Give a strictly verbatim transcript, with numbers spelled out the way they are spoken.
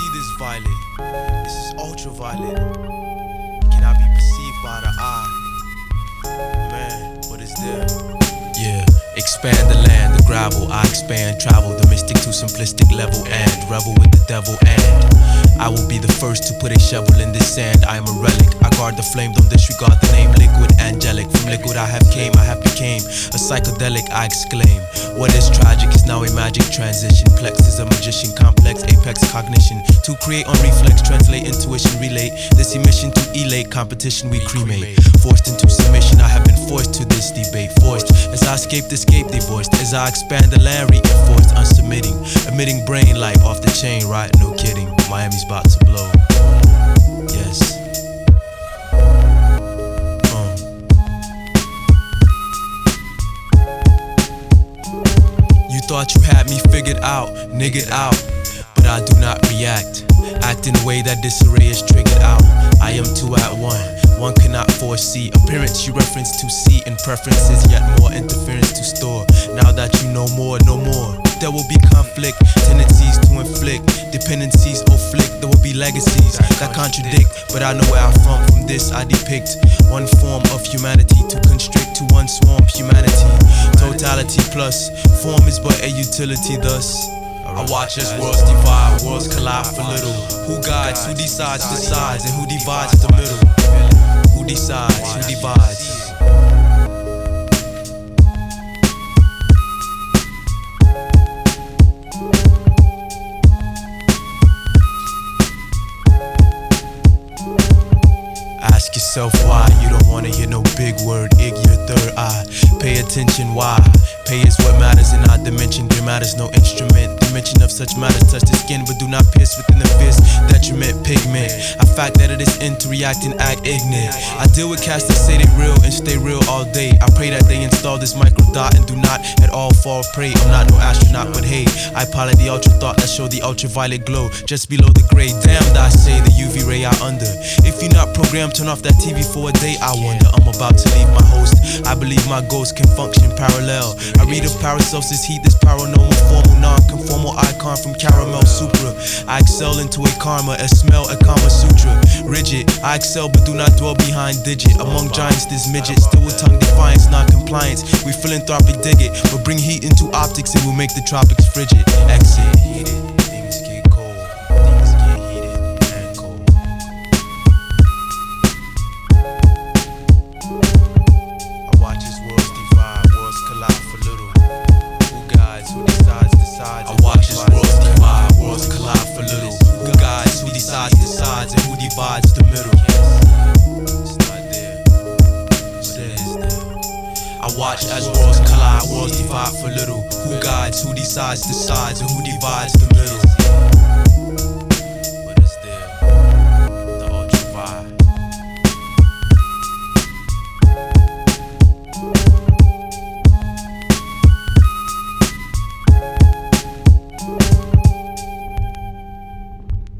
this violet. This is ultraviolet. It cannot be perceived by the eye. Man, what is there? Yeah, expand the land, the gravel. I expand, travel the mystic to simplistic level and revel with the devil. And I will be the first to put a shovel in this sand. I am a relic. I guard the flame, don't disregard the name. Liquid, angelic. From liquid I have came, I have became a psychedelic. I exclaim. What is tragic is now a magic transition. Plex is a magician, complex, apex cognition. To create on reflex, translate intuition, relate this emission to elate competition. We cremate, forced into submission. I have been forced to this debate. Forced as I escape the escape they voiced. As I expand the land, reinforced, unsubmitting, emitting brain light off the chain. Right? No kidding. Miami's about to blow. Yes. Uh. You thought you had me figured out, niggered out, but I do not react. Act in a way that disarray is triggered out. I am two at one. One cannot foresee appearance you reference to see in preferences, yet more interference to store. Now that you know more, no more. There will be conflict, tendencies to inflict, dependencies or flick. There will be legacies that contradict, but I know where I'm from. From this I depict one form of humanity to constrict to one swarm humanity. Totality plus form is but a utility thus. I watch as worlds divide, worlds collide for little. Who guides, who decides the sides, and who divides the middle? Who decides, who divides? Ask yourself why you don't wanna hear no big word, ig your third eye. Pay attention why. Pay is what matters in our dimension. There matters no instrument. Dimension of such matters touch the skin, but do not pierce within the fist. Detriment, pigment. A fact that it is in to react and act ignorant. I deal with cats that say they real and stay real all day. I pray that they install this micro dot and do not at all fall prey. I'm not no astronaut, but hey, I pilot the ultra thought that show the ultraviolet glow just below the gray. Damned I say the U V ray I under. If you're not programmed, turn off that T V for a day. I wonder. I'm about to leave my host. I believe my ghost can function parallel. I read of Paracelsus heat, this paranormal formal non-conformal icon from caramel supra. I excel into a karma, a smell, a Kama Sutra. Rigid, I excel but do not dwell behind digit. Among giants there's midgets, still with tongue defiance, non-compliance. We philanthropic dig it, but bring heat into optics and we'll make the tropics frigid. Exit, heated, things get cold, things get heated and cold. I watch as worlds divide, worlds collide for little. Who guides, who decides, decides. I watch as worlds divide, worlds collide for little. Who guides, who decides, decides, and who divides the middle. It's not there, but it is there. I watch as worlds collide, worlds divide for little. Who guides, who decides, decides, and who divides the middle.